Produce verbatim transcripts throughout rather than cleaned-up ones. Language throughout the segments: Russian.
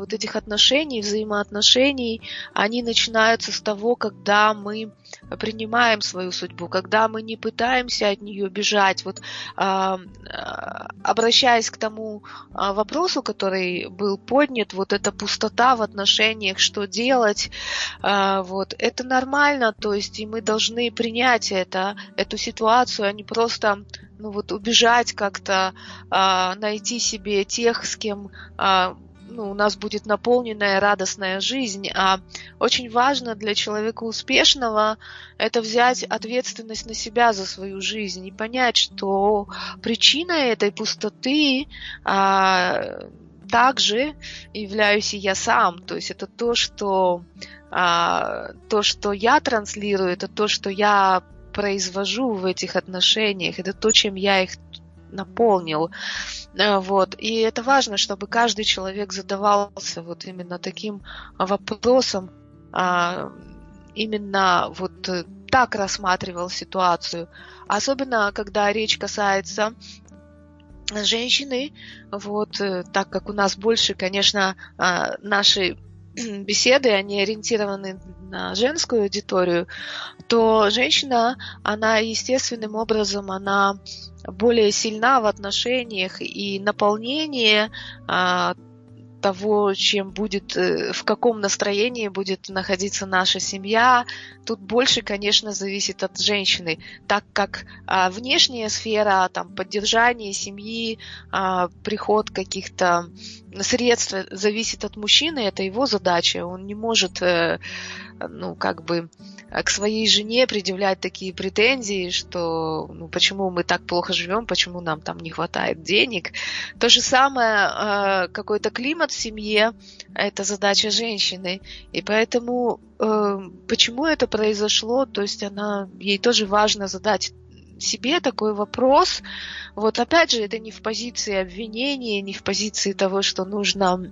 вот этих отношений, взаимоотношений, они начинаются с того, когда мы принимаем свою судьбу, когда мы не пытаемся от нее бежать. Вот, а, обращаясь к тому а, вопросу, который был поднят, вот эта пустота в отношениях, что делать, а, вот, это нормально, то есть и мы должны принять это, эту ситуацию, а не просто ну, вот, убежать как-то, а, найти себе тех, с кем а, ну, у нас будет наполненная, радостная жизнь. А очень важно для человека успешного это взять ответственность на себя за свою жизнь и понять, что причина этой пустоты а, также являюсь и я сам. То есть это то, что, а, то, что я транслирую, это то, что я произвожу в этих отношениях, это то, чем я их наполнил. Вот. И это важно, чтобы каждый человек задавался вот именно таким вопросом, именно вот так рассматривал ситуацию. Особенно, когда речь касается женщины, вот, так как у нас больше, конечно, наши беседы, они ориентированы на женскую аудиторию, то женщина, она естественным образом, она более сильна в отношениях, и наполнение а, того, чем будет, в каком настроении будет находиться наша семья, тут больше, конечно, зависит от женщины, так как а, внешняя сфера, там, поддержание семьи, а, приход каких-то средств зависит от мужчины, это его задача, он не может, ну, как бы к своей жене предъявлять такие претензии, что ну, почему мы так плохо живем, почему нам там не хватает денег. То же самое, какой-то климат в семье, это задача женщины. И поэтому, почему это произошло, то есть она, ей тоже важно задать себе такой вопрос. Вот опять же, это не в позиции обвинения, не в позиции того, что нужно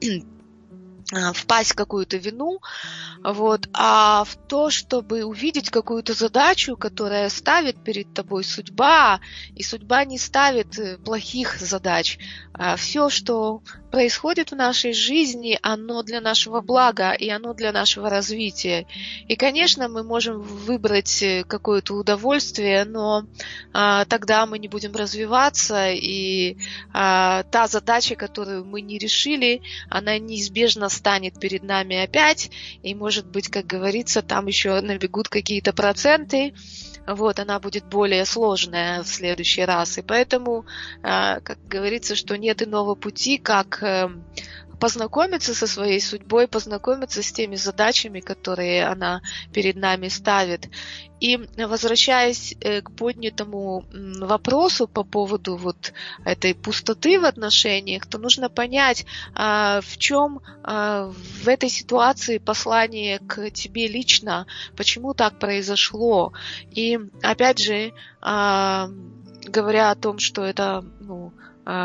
впасть в какую-то вину, вот, а в то, чтобы увидеть какую-то задачу, которая ставит перед тобой судьба, и судьба не ставит плохих задач. Все, что происходит в нашей жизни, оно для нашего блага, и оно для нашего развития. И, конечно, мы можем выбрать какое-то удовольствие, но а, тогда мы не будем развиваться, и а, та задача, которую мы не решили, она неизбежно станет перед нами опять, и, может быть, как говорится, там еще набегут какие-то проценты, вот, она будет более сложная в следующий раз. И поэтому, как говорится, что нет иного пути, как познакомиться со своей судьбой, познакомиться с теми задачами, которые она перед нами ставит. И возвращаясь к поднятому вопросу по поводу вот этой пустоты в отношениях, то нужно понять, в чем в этой ситуации послание к тебе лично, почему так произошло. И опять же, говоря о том, что это ну,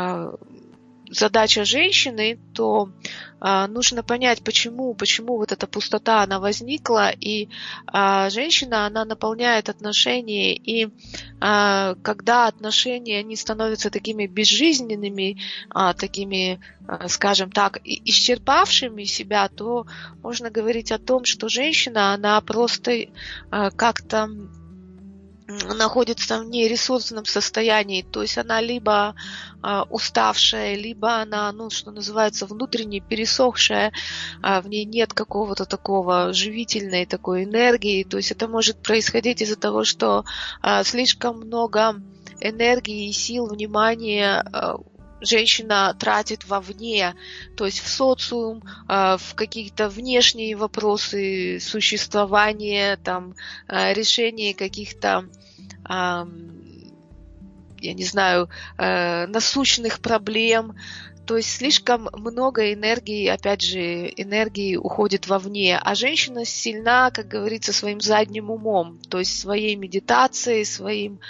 задача женщины, то а, нужно понять, почему, почему вот эта пустота, она возникла, и а, женщина, она наполняет отношения, и а, когда отношения, они становятся такими безжизненными, а, такими, а, скажем так, исчерпавшими себя, то можно говорить о том, что женщина, она просто а, как-то находится в нересурсном состоянии, то есть она либо э, уставшая, либо она, ну, что называется, внутренне пересохшая, э, в ней нет какого-то такого живительной такой энергии, то есть это может происходить из-за того, что э, слишком много энергии, сил, внимания э, женщина тратит вовне, то есть в социум, в какие-то внешние вопросы существования, там, решение каких-то, я не знаю, насущных проблем. То есть слишком много энергии, опять же, энергии уходит вовне, а женщина сильна, как говорится, своим задним умом, то есть своей медитацией, своим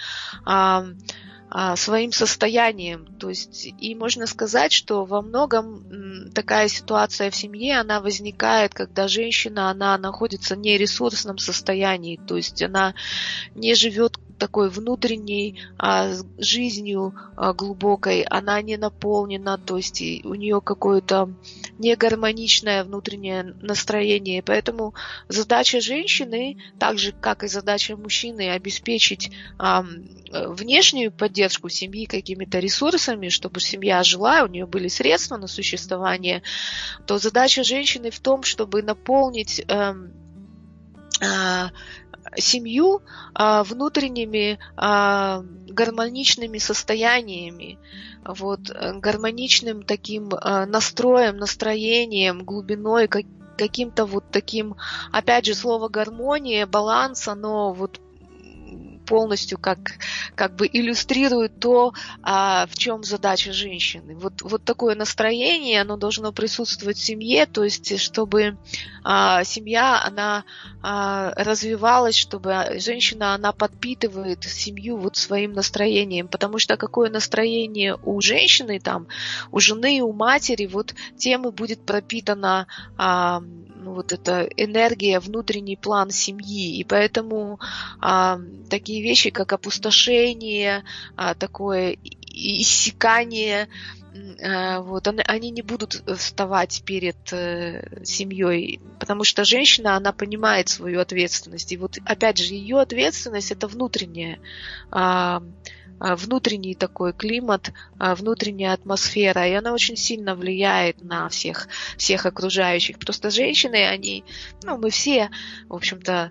своим состоянием. То есть, и можно сказать, что во многом такая ситуация в семье, она возникает, когда женщина, она находится в нересурсном состоянии, то есть она не живет такой внутренней а, жизнью а, глубокой, она не наполнена, то есть у нее какое-то негармоничное внутреннее настроение. Поэтому задача женщины, так же как и задача мужчины, обеспечить а, внешнюю поддержку семьи какими-то ресурсами, чтобы семья жила, у нее были средства на существование, то задача женщины в том, чтобы наполнить а, а, семью а, внутренними а, гармоничными состояниями, вот, гармоничным таким а, настроем, настроением, глубиной, как, каким-то вот таким, опять же, слово гармония, баланс, оно вот полностью как, как бы иллюстрирует то, а, в чем задача женщины. Вот, вот такое настроение, оно должно присутствовать в семье, то есть чтобы а, семья, она а, развивалась, чтобы женщина, она подпитывает семью вот своим настроением, потому что какое настроение у женщины, там, у жены, у матери, вот тем и будет пропитана а, вот эта энергия, внутренний план семьи. И поэтому а, такие вещи, как опустошение, а, такое иссякание, а, вот, они, они не будут вставать перед э, семьей, потому что женщина, она понимает свою ответственность. И вот опять же, ее ответственность – это внутренняя, а, внутренний такой климат, внутренняя атмосфера, и она очень сильно влияет на всех, всех окружающих. Просто женщины, они, ну, мы все, в общем-то,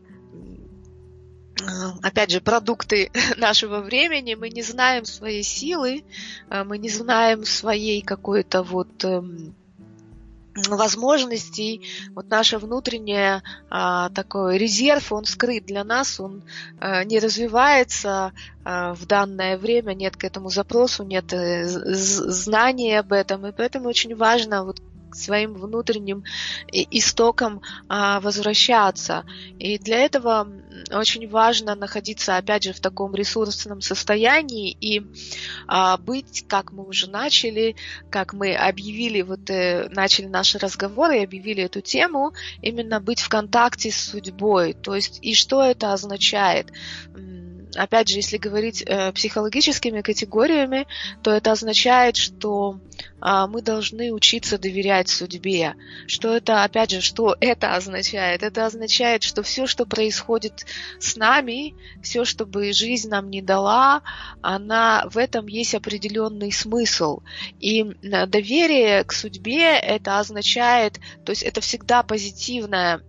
опять же, продукты нашего времени, мы не знаем своей силы, мы не знаем своей какой-то вот возможностей. Вот наша внутренняя а, такой резерв, он скрыт для нас, он а, не развивается а, в данное время, нет к этому запросу, нет э, знаний об этом, и поэтому очень важно вот к своим внутренним истокам а, возвращаться. И для этого очень важно находиться, опять же, в таком ресурсном состоянии и а, быть, как мы уже начали, как мы объявили, вот э, начали наши разговоры и объявили эту тему, именно быть в контакте с судьбой. То есть, и что это означает? Опять же, если говорить э, психологическими категориями, то это означает, что э, мы должны учиться доверять судьбе. Что это, опять же, что это означает? Это означает, что все, что происходит с нами, все, что бы жизнь нам не дала, она, в этом есть определенный смысл. И доверие к судьбе, это означает, то есть это всегда позитивное,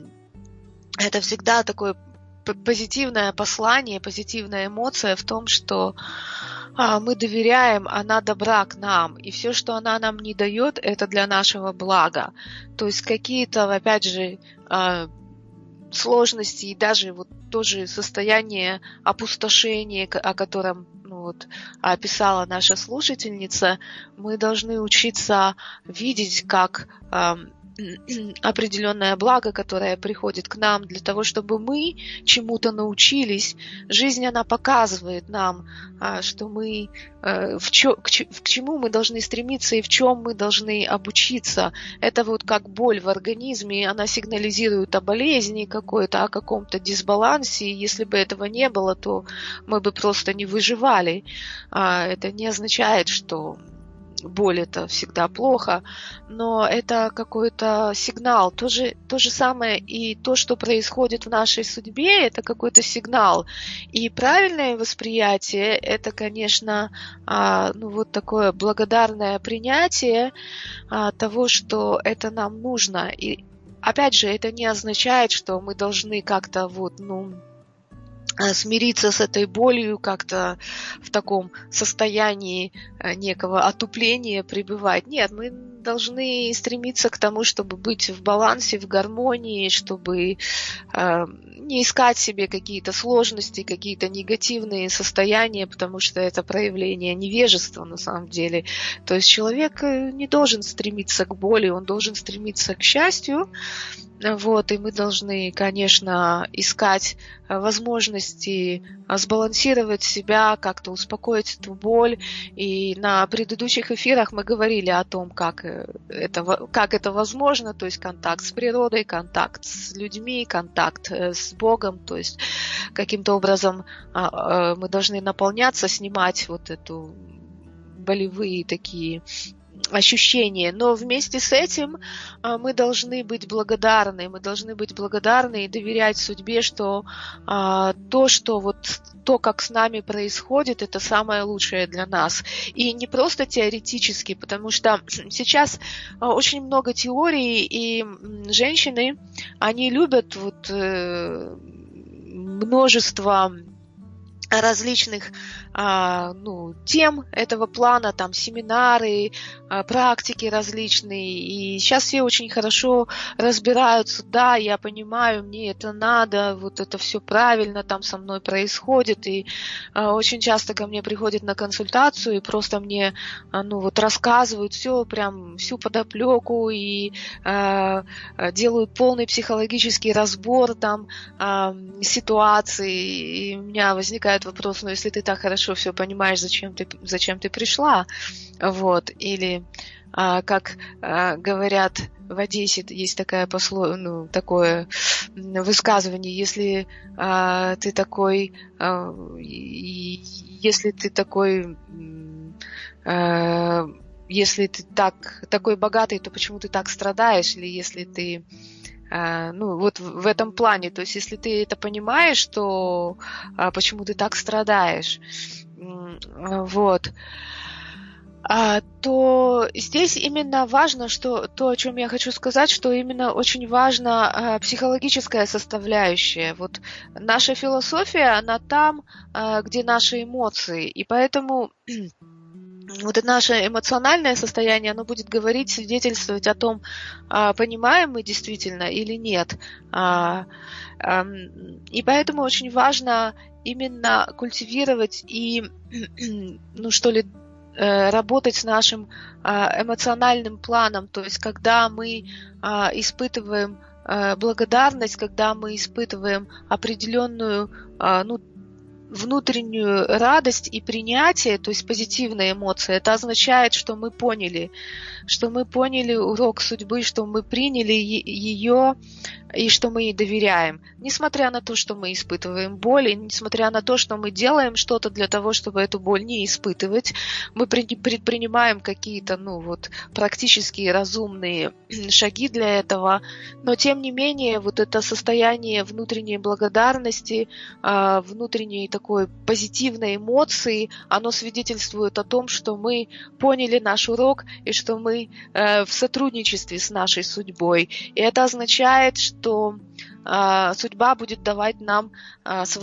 это всегда такое позитивное послание, позитивная эмоция в том, что а, мы доверяем, она добра к нам, и все, что она нам не дает, это для нашего блага. То есть какие-то, опять же, а, сложности и даже вот тоже состояние опустошения, о котором ну, вот, описала наша слушательница, мы должны учиться видеть как а, определенное благо, которое приходит к нам для того, чтобы мы чему-то научились. Жизнь, она показывает нам, что мы, в чё, к чему мы должны стремиться и в чем мы должны обучиться. Это вот как боль в организме, она сигнализирует о болезни какой-то, о каком-то дисбалансе. И если бы этого не было, то мы бы просто не выживали. Это не означает, что боль – это всегда плохо, но это какой-то сигнал. То же, то же самое и то, что происходит в нашей судьбе, это какой-то сигнал. И правильное восприятие – это, конечно, ну, вот такое благодарное принятие того, что это нам нужно. И опять же, это не означает, что мы должны как-то вот, ну, смириться с этой болью, как-то в таком состоянии некого отупления пребывать. Нет, мы должны стремиться к тому, чтобы быть в балансе, в гармонии, чтобы э, не искать себе какие-то сложности, какие-то негативные состояния, потому что это проявление невежества на самом деле. То есть человек не должен стремиться к боли, он должен стремиться к счастью. Вот, и мы должны, конечно, искать возможности сбалансировать себя, как-то успокоить эту боль. И на предыдущих эфирах мы говорили о том, как это, как это возможно, то есть контакт с природой, контакт с людьми, контакт с Богом, то есть каким-то образом мы должны наполняться, снимать вот эту болевые такие ощущения, но вместе с этим мы должны быть благодарны, мы должны быть благодарны и доверять судьбе, что то, что вот то, как с нами происходит, это самое лучшее для нас. И не просто теоретически, потому что сейчас очень много теорий, и женщины, они любят вот множество различных а, ну, тем этого плана, там семинары, а, практики различные, и сейчас все очень хорошо разбираются, да, я понимаю, мне это надо, вот это все правильно там со мной происходит, и а, очень часто ко мне приходят на консультацию и просто мне а, ну, вот рассказывают все, прям всю подоплеку, и а, делают полный психологический разбор там а, ситуации, и у меня возникает вопрос, ну если ты так хорошо все понимаешь, зачем ты, зачем ты пришла, вот, или а, как а, говорят в Одессе, есть такая посло, ну, такое высказывание, если а, ты такой, а, и, если ты такой, а, если ты так, такой богатый, то почему ты так страдаешь, или если ты ну, вот в этом плане, то есть если ты это понимаешь, то а, почему ты так страдаешь, вот, а, то здесь именно важно, что то, о чем я хочу сказать, что именно очень важна а, психологическая составляющая. Вот наша философия, она там, а, где наши эмоции, и поэтому вот это наше эмоциональное состояние, оно будет говорить, свидетельствовать о том, понимаем мы действительно или нет. И поэтому очень важно именно культивировать и, ну что ли, работать с нашим эмоциональным планом. То есть, когда мы испытываем благодарность, когда мы испытываем определенную, ну, внутреннюю радость и принятие, то есть позитивные эмоции, это означает, что мы поняли, что мы поняли урок судьбы, что мы приняли ее и что мы ей доверяем. Несмотря на то, что мы испытываем боль, и несмотря на то, что мы делаем что-то для того, чтобы эту боль не испытывать, мы предпринимаем какие-то, ну вот, практически разумные шаги для этого, но тем не менее, вот это состояние внутренней благодарности, внутренней такой позитивной эмоции, оно свидетельствует о том, что мы поняли наш урок и что мы в сотрудничестве с нашей судьбой. И это означает, что что э, судьба будет давать нам э,